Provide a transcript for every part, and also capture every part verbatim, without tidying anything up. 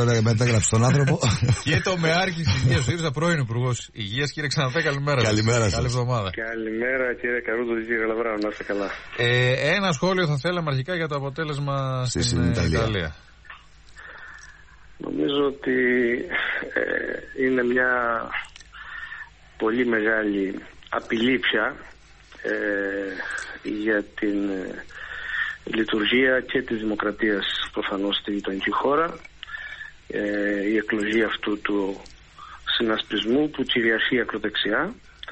τώρα μετέγραψε τον άνθρωπο. Και το Μεάρχη της Υγείας, ο ΣΥΡΙΖΑ, πρώην Υπουργός Υγείας. Κύριε Ξανθέ, καλημέρα. Καλημέρα σας. Καλή εβδομάδα. Καλημέρα κύριε Καρούδο, κύριε Λαβράου, να είστε καλά. Ε, ένα σχόλιο θα θέλαμε αρχικά για το αποτέλεσμα στη, στην Ιταλία. Ιταλία. Νομίζω ότι ε, είναι μια πολύ μεγάλη απειλή πια ε, για την ε, λειτουργία και της δημοκρατίας προφανώς στη γειτονική χώρα, ε, η εκλογή αυτού του συνασπισμού που κυριαρχεί ακροδεξιά,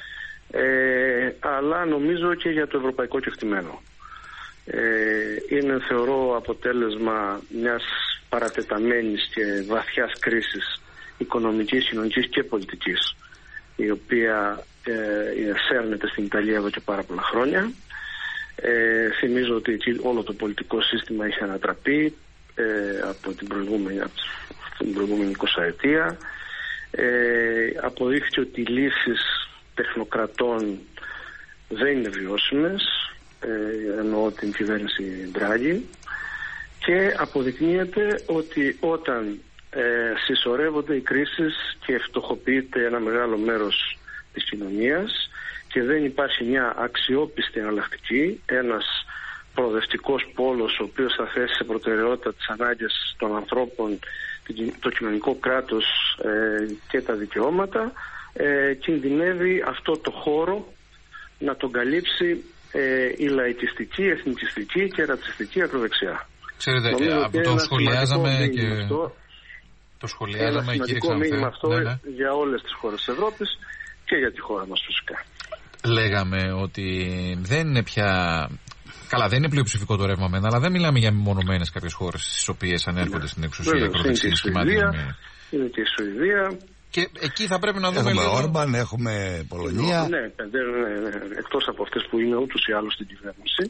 ε, αλλά νομίζω και για το ευρωπαϊκό κεκτημένο. Ε, είναι, θεωρώ, αποτέλεσμα μιας παρατεταμένης και βαθιάς κρίσης οικονομικής, κοινωνικής και πολιτικής, η οποία ε, σέρνεται στην Ιταλία εδώ και πάρα πολλά χρόνια. Ε, θυμίζω ότι όλο το πολιτικό σύστημα είχε ανατραπεί ε, από την προηγούμενη, από την προηγούμενη εικοσαετία. Ε, αποδείχθηκε ότι οι λύσεις τεχνοκρατών δεν είναι βιώσιμες, ε, εννοώ την κυβέρνηση Ντράγκη, και αποδεικνύεται ότι όταν ε, συσσωρεύονται οι κρίσεις και φτωχοποιείται ένα μεγάλο μέρος της κοινωνίας και δεν υπάρχει μια αξιόπιστη εναλλακτική, ένας προοδευτικός πόλος ο οποίος θα θέσει σε προτεραιότητα τις ανάγκες των ανθρώπων, το κοινωνικό κράτος ε, και τα δικαιώματα, ε, κινδυνεύει αυτό το χώρο να τον καλύψει ε, η λαϊκιστική, εθνικιστική και ρατσιστική ακροδεξιά. Ξέρετε, από το σχολιάζαμε και... Αυτό, το σχολιάζαμε, ένα κύριε σημαντικό μήνυμα αυτό, ναι, ναι, για όλες τις χώρες της Ευρώπης και για τη χώρα μας φυσικά. Λέγαμε ότι δεν είναι πια... Καλά, δεν είναι πλειοψηφικό το ρεύμα μένα, αλλά δεν μιλάμε για μεμονωμένες κάποιες χώρες στις οποίες ανέρχονται ναι. στην εξουσία ακροδεξιές σχημάτια. Είναι και η Σουηδία. Και εκεί θα πρέπει να δούμε. Έχουμε λίγο... Όρμπαν, έχουμε Πολωνία. Ναι, ναι, ναι, εκτός από αυτές που είναι ούτως ή άλλως στην κυβέρνηση.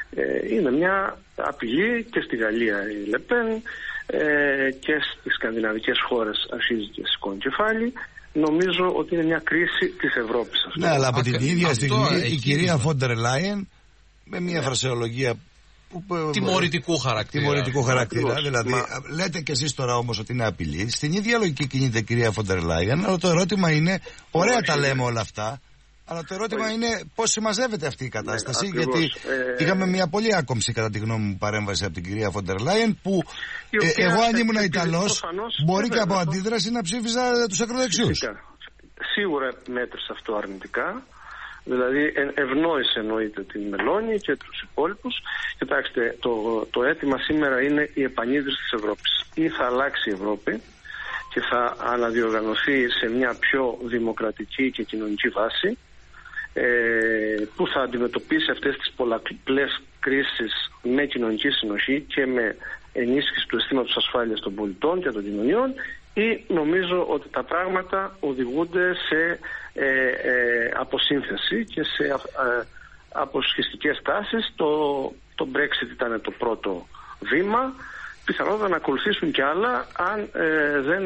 Ε, είναι μια απειλή και στη Γαλλία η Λεπέν ε, και στις σκανδιναβικές χώρες αρχίζει και σηκώνει κεφάλι. Νομίζω ότι είναι μια κρίση της Ευρώπης αυτό. Ναι, αλλά από την ίδια στιγμή η κυρία Φόντερ Λάιεν με μια φρασεολογία τιμωρητικού χαρακτήρα. Τιμωρητικού χαρακτήρα. Ακριβώς. Δηλαδή, Μα... λέτε κι εσείς τώρα όμως ότι είναι απειλή. Στην ίδια λογική κινείται η κυρία Φόντερ Λάιεν, αλλά το ερώτημα είναι, ωραία Όχι, τα λέμε όλα αυτά, αλλά το ερώτημα Όχι. είναι πώς συμμαζεύεται αυτή η κατάσταση. Ναι, γιατί ε... είχαμε μια πολύ άκομψη, κατά τη γνώμη μου, παρέμβαση από την κυρία Φόντερ Λάιεν, που ε, εγώ αν ήμουν Ιταλός, μπορεί και από αντίδραση να ψήφιζα τους ακροδεξιούς. Σίγουρα μέτρησε αυτό αρνητικά. Δηλαδή ευνόησε εννοείται την Μελώνη και τους υπόλοιπους. Κοιτάξτε, το, το αίτημα σήμερα είναι η επανίδρυση της Ευρώπης. Ή θα αλλάξει η Ευρώπη και θα αναδιοργανωθεί σε μια πιο δημοκρατική και κοινωνική βάση, ε, που θα αντιμετωπίσει αυτές τις πολλαπλές κρίσεις με κοινωνική συνοχή και με ενίσχυση του αισθήματος ασφάλειας των πολιτών και των κοινωνιών, ή νομίζω ότι τα πράγματα οδηγούνται σε ε, ε, αποσύνθεση και σε ε, αποσχιστικές τάσεις. Το, το Brexit ήταν το πρώτο βήμα. Πιθανότατα να ακολουθήσουν και άλλα αν ε, δεν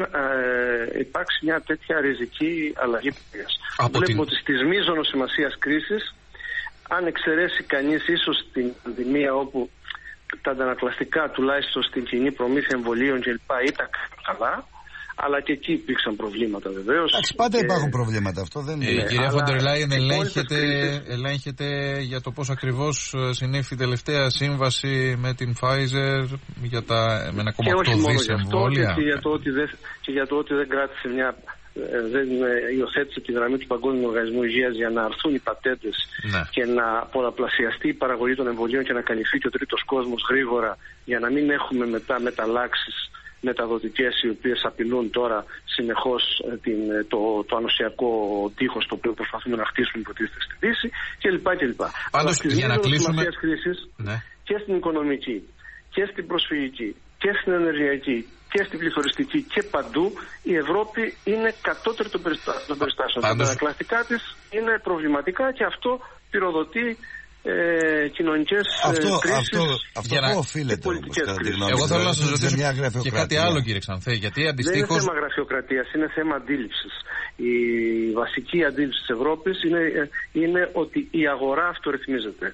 ε, υπάρξει μια τέτοια ριζική αλλαγή πορείας. Βλέπω την... ότι στις μείζωνος σημασίας κρίσης, αν εξαιρέσει κανείς ίσως την πανδημία, όπου τα αντανακλαστικά τουλάχιστον στην κοινή προμήθεια εμβολίων κλπ. Ήταν καλά, αλλά και εκεί υπήρξαν προβλήματα βεβαίως. Εντάξει, πάντα και... υπάρχουν προβλήματα, αυτό δεν είναι. Η κυρία Φόντερ Λάιεν ελέγχεται, ελέγχεται για το πώς ακριβώς συνήφθη η τελευταία σύμβαση με την Pfizer για τα με ένα κόμμα οκτώ δισεκατομμύρια εμβόλια. Και για το ότι δεν, και για το ότι δεν κράτησε μια... δεν υιοθέτησε τη γραμμή του Παγκόσμιου Οργανισμού Υγείας για να αρθούν οι πατέντες, ναι, και να πολλαπλασιαστεί η παραγωγή των εμβολίων και να καλυφθεί και ο τρίτος κόσμος γρήγορα, για να μην έχουμε μετά μεταλλάξεις μεταδοτικές οι οποίες απειλούν τώρα συνεχώς την, το, το ανοσιακό τείχος το οποίο προσπαθούμε να χτίσουμε υποτίθεται στη Δύση κλπ. κλπ. Πάντως, για να κλείσουμε... Κρίσεις, ναι, και στην οικονομική και στην προσφυγική και στην ενεργειακή και στην πληθωριστική και παντού, η Ευρώπη είναι κατώτερη των περιστάσεων. Τα αντανακλαστικά της είναι προβληματικά και αυτό πυροδοτεί ε, κοινωνικές αυτό, κρίσεις. Αυτό, αυτό να... οφείλεται όμως, κατά τη γνώμη. Εγώ θέλω να σας ρωτήσω και κάτι άλλο, κύριε Ξανθέ, γιατί αντιστοίχως... Δεν είναι θέμα γραφειοκρατίας, είναι θέμα αντίληψης. Η βασική αντίληψη της Ευρώπης είναι, είναι ότι η αγορά αυτορυθμίζεται.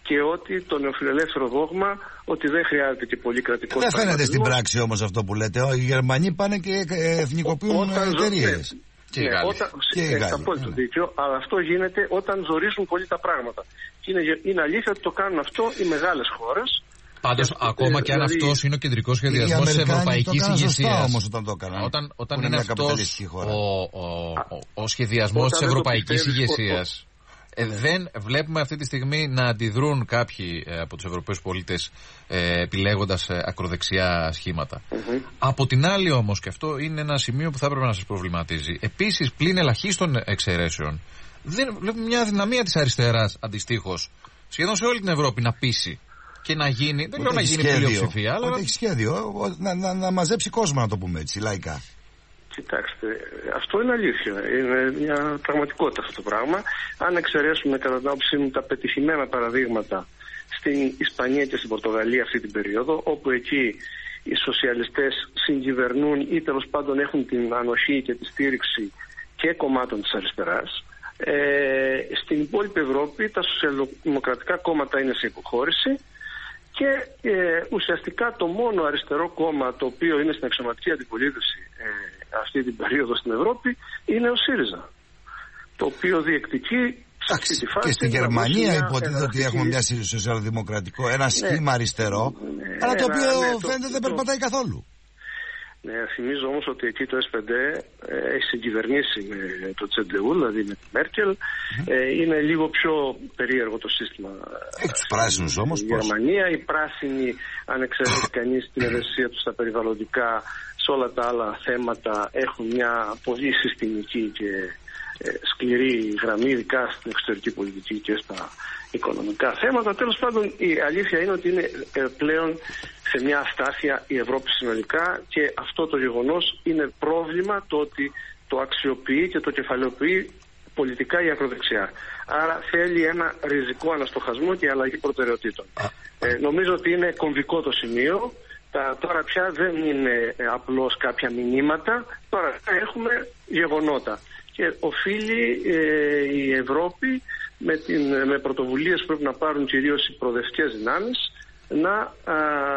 και ότι το νεοφιλελεύθερο δόγμα ότι δεν χρειάζεται και πολύ κρατικό. Δεν φαίνεται στην πράξη όμως αυτό που λέτε. Οι Γερμανοί πάνε και εθνικοποιούν εταιρείες. Και, ναι, όταν, και ε, θα πω το δίκιο, αλλά αυτό γίνεται όταν ζορίζουν πολύ τα πράγματα. Και είναι, είναι αλήθεια ότι το κάνουν αυτό οι μεγάλες χώρες. Πάντως, ακόμα και αν δηλαδή, αυτός είναι ο κεντρικός σχεδιασμός της ευρωπαϊκής ηγεσίας. Όμως όταν το έκαναν. Όταν, όταν είναι αυτός ο, ο, ο, ο σχεδιασμός της ευρωπαϊκής ηγεσίας. Ε, δεν βλέπουμε αυτή τη στιγμή να αντιδρούν κάποιοι ε, από τους Ευρωπαίους πολίτες ε, επιλέγοντας ε, ακροδεξιά σχήματα. Mm-hmm. Από την άλλη όμως, και αυτό είναι ένα σημείο που θα έπρεπε να σας προβληματίζει, επίσης πλην ελαχίστων εξαιρέσεων, δεν βλέπουμε μια αδυναμία της αριστεράς αντιστοίχως σχεδόν σε όλη την Ευρώπη να πείσει και να γίνει, δεν λέω να γίνει πλειοψηφία, αλλά έχει σχέδιο να, να, να μαζέψει κόσμο, να το πούμε έτσι, λαϊκά. Κοιτάξτε, αυτό είναι αλήθεια. Είναι μια πραγματικότητα αυτό το πράγμα. Αν εξαιρέσουμε κατά την άποψή μου τα πετυχημένα παραδείγματα στην Ισπανία και στην Πορτογαλία αυτή την περίοδο, όπου εκεί οι σοσιαλιστές συγκυβερνούν ή τέλος πάντων έχουν την ανοχή και τη στήριξη και κομμάτων της αριστεράς, ε, στην υπόλοιπη Ευρώπη τα σοσιαλδημοκρατικά κόμματα είναι σε υποχώρηση. Και ε, ουσιαστικά το μόνο αριστερό κόμμα το οποίο είναι στην αξιωματική αντιπολίτευση ε, αυτή την περίοδο στην Ευρώπη είναι ο ΣΥΡΙΖΑ. Το οποίο διεκδικεί στη φάση. Και στη Γερμανία υποτίθεται ότι έχουμε μια σοσιαλδημοκρατικό, ένα σχήμα αριστερό, ναι, αλλά το οποίο ναι, φαίνεται το, δεν περπατάει το... καθόλου. Ναι, θυμίζω όμως ότι εκεί το ες πι ντι ε, έχει συγκυβερνήσει με το Τσεντεού, δηλαδή με τη Μέρκελ. Mm-hmm. Ε, είναι λίγο πιο περίεργο το σύστημα. Έχει τους πράσινους όμως. Στη Γερμανία, οι πράσινοι, αν εξαιρέσει κανείς την ευαισθησία τους στα περιβαλλοντικά, σε όλα τα άλλα θέματα, έχουν μια πολύ συστημική και ε, σκληρή γραμμή, ειδικά στην εξωτερική πολιτική και στα οικονομικά θέματα. Τέλος πάντων, η αλήθεια είναι ότι είναι ε, πλέον σε μια αστάθεια η Ευρώπη συνολικά, και αυτό το γεγονός είναι πρόβλημα, το ότι το αξιοποιεί και το κεφαλαιοποιεί πολιτικά η ακροδεξιά. Άρα θέλει ένα ριζικό αναστοχασμό και αλλαγή προτεραιοτήτων. Ε, νομίζω ότι είναι κομβικό το σημείο. Τα, τώρα πια δεν είναι ε, απλώς κάποια μηνύματα, τώρα έχουμε γεγονότα. Και οφείλει ε, η Ευρώπη με, την, με πρωτοβουλίες που πρέπει να πάρουν κυρίως οι προοδευτικές δυνάμεις να α,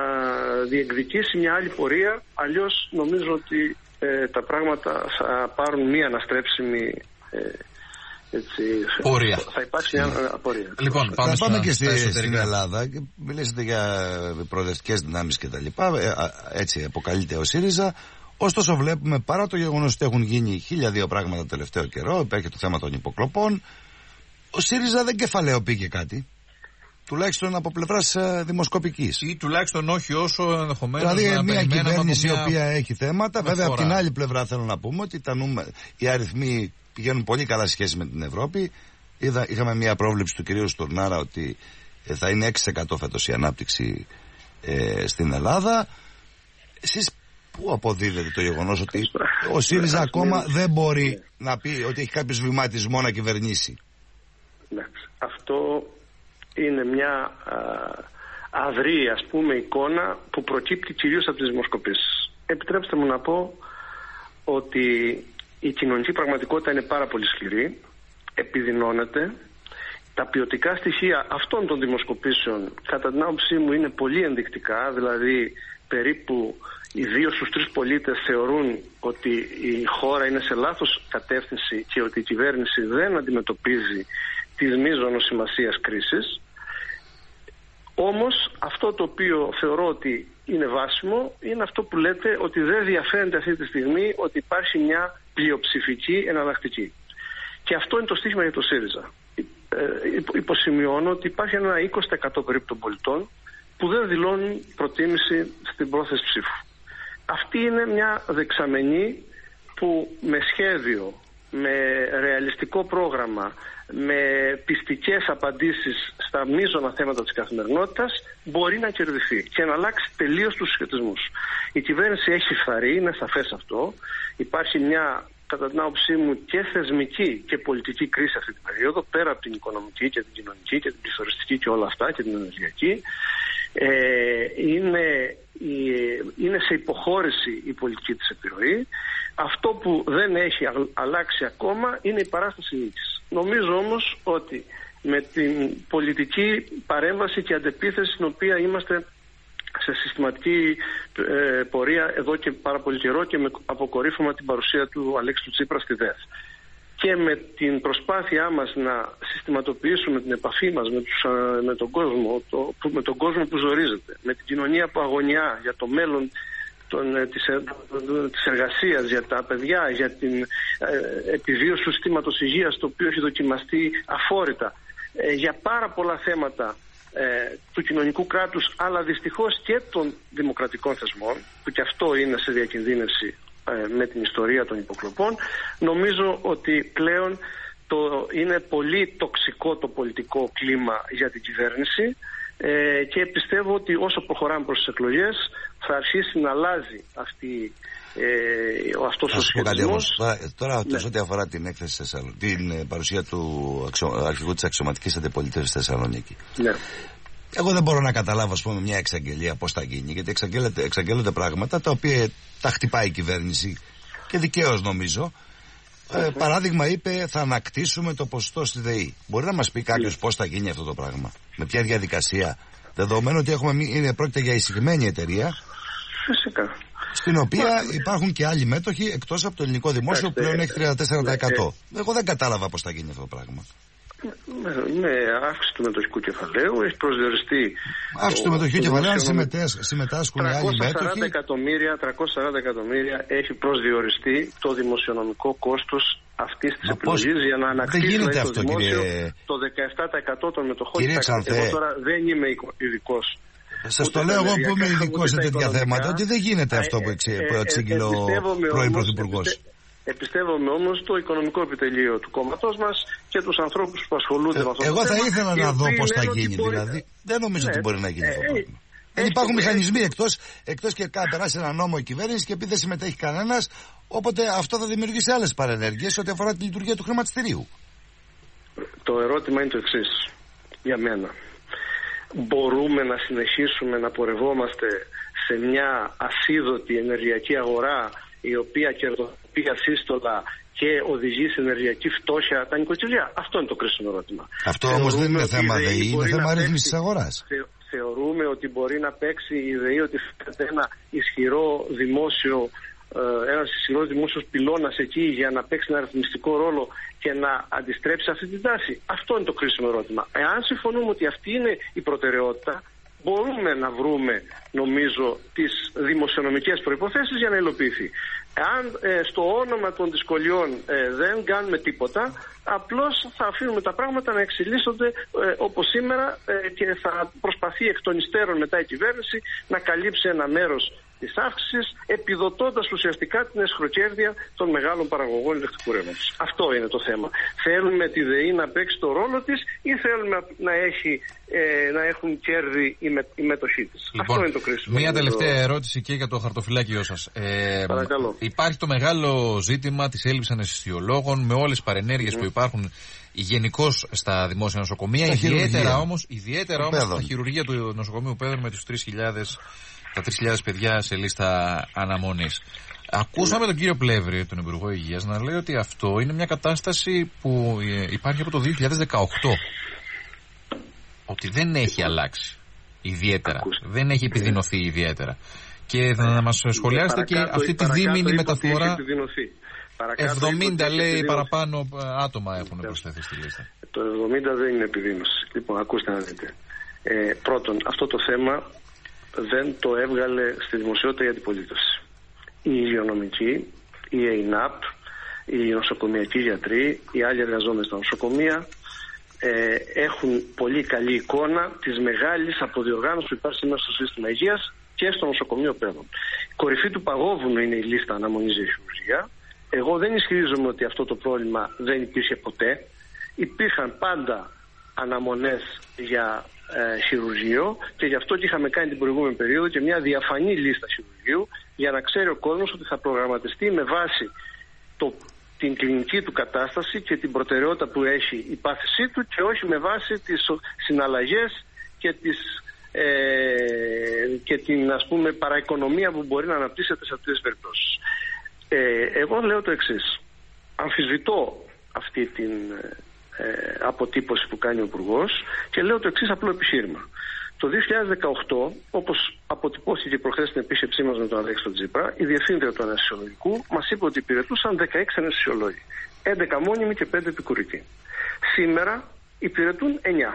διεκδικήσει μια άλλη πορεία. Αλλιώς νομίζω ότι ε, τα πράγματα θα πάρουν μια αναστρέψιμη ε, έτσι, πορεία. Θα υπάρξει μια πορεία. Λοιπόν, πάμε, πάμε και στη, στην Ελλάδα. Μιλήσατε για προοδευτικές δυνάμεις και τα λοιπά. Έτσι αποκαλείται ο ΣΥΡΙΖΑ. Ωστόσο βλέπουμε, παρά το γεγονός ότι έχουν γίνει χίλια δύο πράγματα το τελευταίο καιρό, υπάρχει το θέμα των υποκλοπών, ο ΣΥΡΙΖΑ δεν κεφαλαιοποιεί κάτι. Τουλάχιστον από πλευράς δημοσκοπικής. Ή τουλάχιστον όχι όσο ενδεχομένως. Δηλαδή μια κυβέρνηση μια... η οποία έχει θέματα. Βέβαια από την άλλη πλευρά θέλω να πούμε ότι τα νούμε... οι αριθμοί πηγαίνουν πολύ καλά σε σχέση με την Ευρώπη. Είδα, είχαμε μια πρόβλεψη του κυρίου Στουρνάρα ότι θα είναι έξι τοις εκατό φέτος η ανάπτυξη ε, στην Ελλάδα. Εσείς πού αποδίδεται το γεγονός ότι ο ΣΥΡΙΖΑ ακόμα δεν μπορεί να πει ότι έχει κάποιο βηματισμό να κυβερνήσει? Αυτό είναι μια α, αδρή, ας πούμε, εικόνα που προκύπτει κυρίως από τις δημοσκοπήσεις. Επιτρέψτε μου να πω ότι η κοινωνική πραγματικότητα είναι πάρα πολύ σκληρή, επιδεινώνεται. Τα ποιοτικά στοιχεία αυτών των δημοσκοπήσεων, κατά την άποψή μου, είναι πολύ ενδεικτικά. Δηλαδή περίπου οι δύο στους τρεις πολίτες θεωρούν ότι η χώρα είναι σε λάθος κατεύθυνση και ότι η κυβέρνηση δεν αντιμετωπίζει της μείζωνος σημασίας κρίσης. Όμως αυτό το οποίο θεωρώ ότι είναι βάσιμο είναι αυτό που λέτε, ότι δεν διαφαίνεται αυτή τη στιγμή ότι υπάρχει μια πλειοψηφική εναλλακτική. Και αυτό είναι το στίχημα για το ΣΥΡΙΖΑ. Ε, υποσημειώνω ότι υπάρχει ένα είκοσι τοις εκατό περίπου των πολιτών που δεν δηλώνουν προτίμηση στην πρόθεση ψήφου. Αυτή είναι μια δεξαμενή που με σχέδιο, με ρεαλιστικό πρόγραμμα, με πιστικές απαντήσεις στα μείζωνα θέματα της καθημερινότητας μπορεί να κερδιθεί και να αλλάξει τελείως τους συσχετισμούς. Η κυβέρνηση έχει φθαρεί, είναι σαφές αυτό. Υπάρχει μια, κατά την άποψή μου, και θεσμική και πολιτική κρίση αυτή την περίοδο, πέρα από την οικονομική και την κοινωνική και την πληθωριστική και όλα αυτά και την ενεργειακή. Ε, είναι, είναι σε υποχώρηση η πολιτική της επιρροή. Αυτό που δεν έχει αλλάξει ακόμα είναι η παράσταση νίκης. Νομίζω όμως ότι με την πολιτική παρέμβαση και αντεπίθεση στην οποία είμαστε σε συστηματική ε, πορεία εδώ και πάρα πολύ καιρό και με αποκορύφωμα την παρουσία του Αλέξη του Τσίπρα στη ΔΕΘ. Και με την προσπάθειά μας να συστηματοποιήσουμε την επαφή μας με, τους, με, τον κόσμο, το, με τον κόσμο που ζορίζεται, με την κοινωνία που αγωνιά για το μέλλον των, της, της εργασίας, για τα παιδιά, για την ε, επιβίωση του συστήματος υγείας, το οποίο έχει δοκιμαστεί αφόρητα, ε, για πάρα πολλά θέματα ε, του κοινωνικού κράτους, αλλά δυστυχώς και των δημοκρατικών θεσμών, που και αυτό είναι σε διακινδύνευση με την ιστορία των υποκλοπών. Νομίζω ότι πλέον το είναι πολύ τοξικό το πολιτικό κλίμα για την κυβέρνηση ε, και πιστεύω ότι όσο προχωράμε προς τις εκλογές θα αρχίσει να αλλάζει αυτή, ε, ο αυτός ο σχετισμός. Τώρα, ναι. ό,τι αφορά την έκθεση την παρουσία του αρχηγού της αξιωματικής αντιπολίτευσης στη Θεσσαλονίκη, ναι. Εγώ δεν μπορώ να καταλάβω, ας πούμε, μια εξαγγελία πώς θα γίνει, γιατί εξαγγέλλονται, εξαγγέλλονται πράγματα τα οποία τα χτυπάει η κυβέρνηση και δικαίως νομίζω. Ε, παράδειγμα, είπε θα ανακτήσουμε το ποσοστό στη ΔΕΗ. Μπορεί να μας πει κάποιος πώς θα γίνει αυτό το πράγμα, με ποια διαδικασία, δεδομένου ότι έχουμε, είναι, πρόκειται για εισηγμένη εταιρεία. Φυσικά. Στην οποία υπάρχουν και άλλοι μέτοχοι εκτός από το ελληνικό δημόσιο που πλέον έχει τριάντα τέσσερα τοις εκατό. Εγώ δεν κατάλαβα πώς θα γίνει αυτό το πράγμα. Με, με αύξηση του μετοχικού κεφαλαίου έχει προσδιοριστεί. Αύξηση του μετοχικού κεφαλαίου, αν συμμετάσχουν οι άλλοι μέτοχοι. τριακόσια σαράντα εκατομμύρια έχει προσδιοριστεί το δημοσιονομικό κόστος αυτής της επιλογής για να ανακτήσει το αυτό, δημόσιο κύριε... το δεκαεπτά τοις εκατό των μετοχών. Κύριε Ξανθέ, εγώ τώρα δεν είμαι ειδικός. Σας το λέω εγώ που είμαι ειδικός σε τέτοια θέματα, ότι δεν γίνεται αυτό που εξήγηλε ο πρώην Πρωθυπουργός. Εμπιστεύομαι όμως το οικονομικό επιτελείο του κόμματός μας και τους ανθρώπους που ασχολούνται ε, με αυτό εγώ το θέμα. Εγώ θα ήθελα να δω πώς θα γίνει, μπορεί... δηλαδή. Δεν νομίζω ναι, ότι μπορεί να γίνει ε, αυτό το πράγμα. Δεν υπάρχουν μηχανισμοί εκτός, εκτός και περάσει ένα νόμο η κυβέρνηση και επειδή δεν συμμετέχει κανένας, οπότε αυτό θα δημιουργήσει άλλες παρενέργειες ό,τι αφορά τη λειτουργία του χρηματιστηρίου. Το ερώτημα είναι το εξής για μένα. Μπορούμε να συνεχίσουμε να πορευόμαστε σε μια ασίδωτη ενεργειακή αγορά η οποία κερδοποιεί ασύστολα και οδηγεί σε ενεργειακή φτώχεια τα νοικοκυριά? Αυτό είναι το κρίσιμο ερώτημα. Αυτό όμως δεν είναι θέμα ΔΕΗ, είναι θέμα ρύθμισης της αγοράς. Θε, θεωρούμε ότι μπορεί να παίξει η ΔΕΗ, ότι φέρεται ένα ισχυρό δημόσιο, ε, ένας ισχυρός δημόσιος πυλώνας εκεί για να παίξει ένα αριθμιστικό ρόλο και να αντιστρέψει αυτή την τάση? Αυτό είναι το κρίσιμο ερώτημα. Εάν συμφωνούμε ότι αυτή είναι η προτεραιότητα, μπορούμε να βρούμε, νομίζω, τις δημοσιονομικές προϋποθέσεις για να υλοποιηθεί. Αν ε, στο όνομα των δυσκολιών ε, δεν κάνουμε τίποτα, απλώς θα αφήνουμε τα πράγματα να εξελίσσονται ε, όπως σήμερα ε, και θα προσπαθεί εκ των υστέρων μετά η κυβέρνηση να καλύψει ένα μέρος της αύξησης, επιδοτώντας ουσιαστικά την εσχροκέρδεια των μεγάλων παραγωγών ηλεκτρικού ρεύματος. Αυτό είναι το θέμα. Θέλουμε τη ΔΕΗ να παίξει το ρόλο της ή θέλουμε να, έχει, ε, να έχουν κέρδη οι, με, οι μέτοχοί της? Λοιπόν, αυτό είναι το κρίσιμο. Μία τελευταία το... ερώτηση και για το χαρτοφυλάκιό σας. Ε, Παρακαλώ. Υπάρχει το μεγάλο ζήτημα της έλλειψης αναισθησιολόγων με όλες τις παρενέργειες mm. που υπάρχουν γενικώς στα δημόσια νοσοκομεία, τα ιδιαίτερα όμως, ιδιαίτερα όμως στα χειρουργεία του νοσοκομείου Πέδρου με τους τρεις χιλιάδες τα τρεις χιλιάδες παιδιά σε λίστα αναμονής. Ακούσαμε τον κύριο Πλεύρη, τον Υπουργό Υγείας, να λέει ότι αυτό είναι μια κατάσταση που υπάρχει από το δύο χιλιάδες δεκαοκτώ. Ότι δεν έχει αλλάξει ιδιαίτερα. Ακούστε. Δεν έχει επιδεινωθεί ιδιαίτερα. Και θα να μας σχολιάσετε και αυτή τη δίμηνη μεταφορά. εβδομήντα λέει παραπάνω άτομα έχουν προσθεθεί στη λίστα. Το εβδομήντα δεν είναι επιδείνωση. Λοιπόν, ακούστε να δείτε. Ε, πρώτον, αυτό το θέμα δεν το έβγαλε στη δημοσιότητα η αντιπολίτευση. Οι υγειονομικοί, η ΕΙΝΑΠ, οι νοσοκομιακοί γιατροί, οι άλλοι εργαζόμενοι στα νοσοκομεία ε, έχουν πολύ καλή εικόνα της μεγάλης αποδιοργάνωσης που υπάρχει σήμερα στο σύστημα υγείας και στο νοσοκομείο Πέδων. Η κορυφή του παγόβουνου είναι η λίστα αναμονής για χειρουργία. Εγώ δεν ισχυρίζομαι ότι αυτό το πρόβλημα δεν υπήρχε ποτέ. Υπήρχαν πάντα αναμονές για ε, χειρουργείο και γι' αυτό και είχαμε κάνει την προηγούμενη περίοδο και μια διαφανή λίστα χειρουργείου για να ξέρει ο κόσμος ότι θα προγραμματιστεί με βάση το, την κλινική του κατάσταση και την προτεραιότητα που έχει η πάθησή του και όχι με βάση τις συναλλαγές και, τις, ε, και την ας πούμε παραοικονομία που μπορεί να αναπτύσσεται σε αυτές τις περιπτώσεις. Ε, εγώ λέω το εξής. Αμφισβητώ αυτή την ε, αποτύπωση που κάνει ο Υπουργός και λέω το εξής απλό επιχείρημα. Το δύο χιλιάδες δεκαοκτώ, όπως αποτυπώθηκε προχθές στην επίσκεψή μας με τον Αλέξη τον Τσίπρα, η διευθύντρια του αναισθησιολογικού μας είπε ότι υπηρετούσαν δεκαέξι αναισθησιολόγοι, έντεκα μόνιμοι και πέντε επικουρικοί. Σήμερα υπηρετούν εννιά.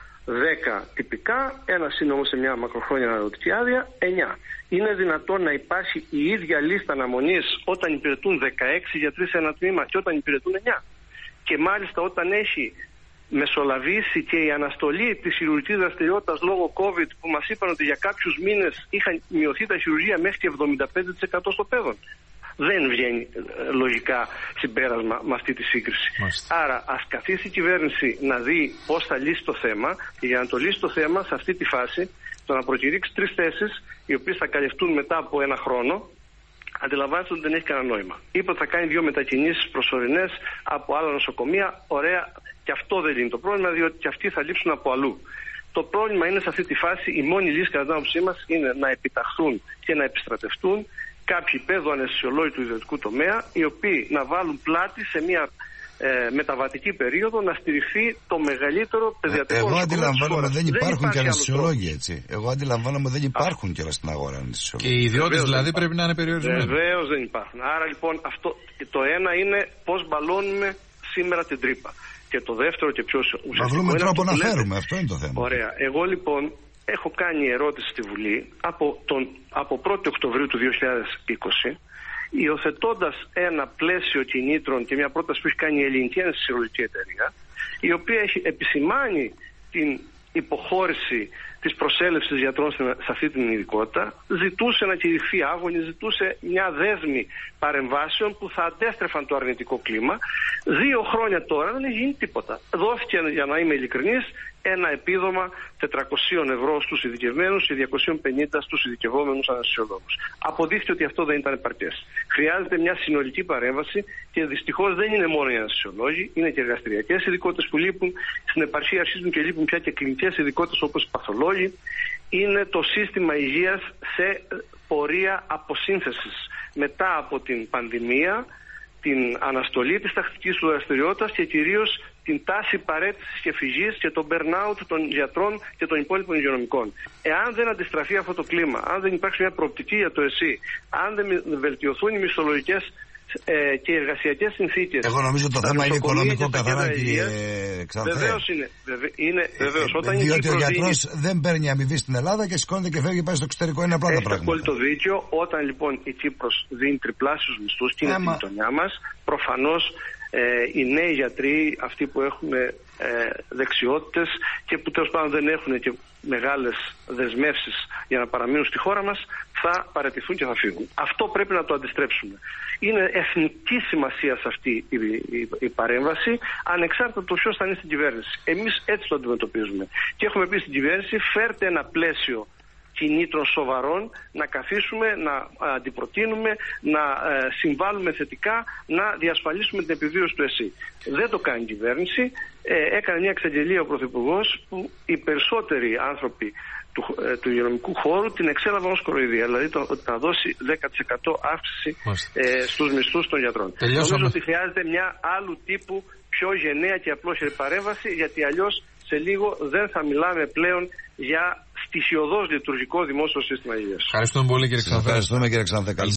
δέκα τυπικά, ένα είναι όμως σε μια μακροχρόνια αναδοτική άδεια, εννιά. Είναι δυνατόν να υπάρχει η ίδια λίστα αναμονής όταν υπηρετούν δεκαέξι γιατροί σε ένα τμήμα και όταν υπηρετούν εννιά? Και μάλιστα όταν έχει μεσολαβήσει και η αναστολή της χειρουργικής δραστηριότητας λόγω COVID, που μας είπαν ότι για κάποιους μήνες είχαν μειωθεί τα χειρουργία μέχρι και εβδομήντα πέντε τοις εκατό στο παιδόν. Δεν βγαίνει ε, λογικά συμπέρασμα με αυτή τη σύγκριση. Μάλιστα. Άρα ας καθίσει η κυβέρνηση να δει πώς θα λύσει το θέμα, και για να το λύσει το θέμα σε αυτή τη φάση, το να προκηρύξει τρεις θέσεις οι οποίες θα καλυφθούν μετά από ένα χρόνο, αντιλαμβάνεστε ότι δεν έχει κανένα νόημα. Είπε ότι θα κάνει δύο μετακινήσεις προσωρινές από άλλα νοσοκομεία. Ωραία, και αυτό δεν είναι το πρόβλημα, διότι και αυτοί θα λείψουν από αλλού. Το πρόβλημα είναι σε αυτή τη φάση, η μόνη λύση κατά την άποψή μας είναι να επιταχθούν και να επιστρατευτούν κάποιοι παιδοαναισθησιολόγοι του ιδιωτικού τομέα, οι οποίοι να βάλουν πλάτη σε μια ε, μεταβατική περίοδο να στηριχθεί το μεγαλύτερο παιδιατρικό. Εγώ αντιλαμβάνομαι δεν υπάρχουν και αναισθησιολόγοι, έτσι. Εγώ αντιλαμβάνομαι δεν υπάρχουν και στην αγορά αναισθησιολόγοι. Και οι ιδιώτες δηλαδή πρέπει να είναι περιορισμένοι. Βεβαίως δεν υπάρχουν. Άρα λοιπόν αυτό, το ένα είναι πώς μπαλώνουμε σήμερα την τρύπα. Και το δεύτερο και πιο ουσιαστικό. Να βρούμε τρόπο να φέρουμε, αυτό είναι το θέμα. Ωραία. Εγώ λοιπόν έχω κάνει ερώτηση στη Βουλή από, τον, από πρώτη Οκτωβρίου του δύο χιλιάδες είκοσι, υιοθετώντας ένα πλαίσιο κινήτρων και μια πρόταση που έχει κάνει η Ελληνική Αναισθησιολογική Εταιρεία, η οποία έχει επισημάνει την υποχώρηση της προσέλευσης γιατρών σε αυτή την ειδικότητα, ζητούσε να κηρυχθεί άγωνη, ζητούσε μια δέσμη παρεμβάσεων που θα αντέστρεφαν το αρνητικό κλίμα. Δύο χρόνια τώρα δεν έχει γίνει τίποτα. Δόθηκε, για να είμαι ειλικρινής, ένα επίδομα τετρακόσια ευρώ στους ειδικευμένους και διακόσια πενήντα στους ειδικευόμενους αναισθησιολόγους. Αποδείχθηκε ότι αυτό δεν ήταν επαρκές. Χρειάζεται μια συνολική παρέμβαση και δυστυχώς δεν είναι μόνο οι αναισθησιολόγοι, είναι και εργαστηριακές ειδικότητες που λείπουν. Στην επαρχία αρχίζουν και λείπουν πια και κλινικές ειδικότητες όπως οι παθολόγοι. Είναι το σύστημα υγείας σε πορεία αποσύνθεσης μετά από την πανδημία, την αναστολή της τακτικής του δραστηριότητας και κυρίως την τάση παρέτησης και φυγής και το burnout των γιατρών και των υπόλοιπων υγειονομικών. Εάν δεν αντιστραφεί αυτό το κλίμα, αν δεν υπάρξει μια προοπτική για το ΕΣΥ, αν δεν βελτιωθούν οι μισθολογικές ε, και οι εργασιακές συνθήκες. Εγώ νομίζω το θέμα είναι οικονομικό καθαρά, κύριε Ξανθέ. Βεβαίως είναι. Βεβαίως. είναι βεβαίως. Όταν Διότι ο γιατρός δίνει... δεν παίρνει αμοιβή στην Ελλάδα και σηκώνεται και φεύγει και πάει στο εξωτερικό. Είναι απλά τα πράγματα. Έχει απόλυτο δίκιο. Όταν λοιπόν η Κύπρος δίνει τριπλάσιους μισθούς και είναι στην γειτονιά μας, προφανώς ε, οι νέοι γιατροί, αυτοί που έχουν ε, δεξιότητες και που τέλος πάντων δεν έχουν και μεγάλες δεσμεύσεις για να παραμείνουν στη χώρα μας, θα παραιτηθούν και θα φύγουν. Αυτό πρέπει να το αντιστρέψουμε. Είναι εθνική σημασία σε αυτή η, η, η παρέμβαση, ανεξάρτητα το ποιος θα είναι στην κυβέρνηση. Εμείς έτσι το αντιμετωπίζουμε. Και έχουμε πει στην κυβέρνηση, φέρτε ένα πλαίσιο κινήτρων σοβαρών, να καθίσουμε, να αντιπροτείνουμε, να ε, συμβάλλουμε θετικά, να διασφαλίσουμε την επιβίωση του ΕΣΥ. Δεν το κάνει η κυβέρνηση. Ε, έκανε μια εξαγγελία ο Πρωθυπουργός που οι περισσότεροι άνθρωποι του, ε, του υγειονομικού χώρου την εξέλαβαν ως κοροϊδία. Δηλαδή το, ότι θα δώσει δέκα τοις εκατό αύξηση ε, στους μισθούς των γιατρών. Τελειώσαμε. Νομίζω ότι χρειάζεται μια άλλου τύπου πιο γενναία και απλόχερη παρέμβαση, γιατί αλλιώς σε λίγο δεν θα μιλάμε πλέον για στοιχειωδώς λειτουργικό δημόσιο σύστημα υγείας. Ευχαριστούμε πολύ, κύριε Ξανθέ. Ευχαριστούμε, κύριε Ξανθέ.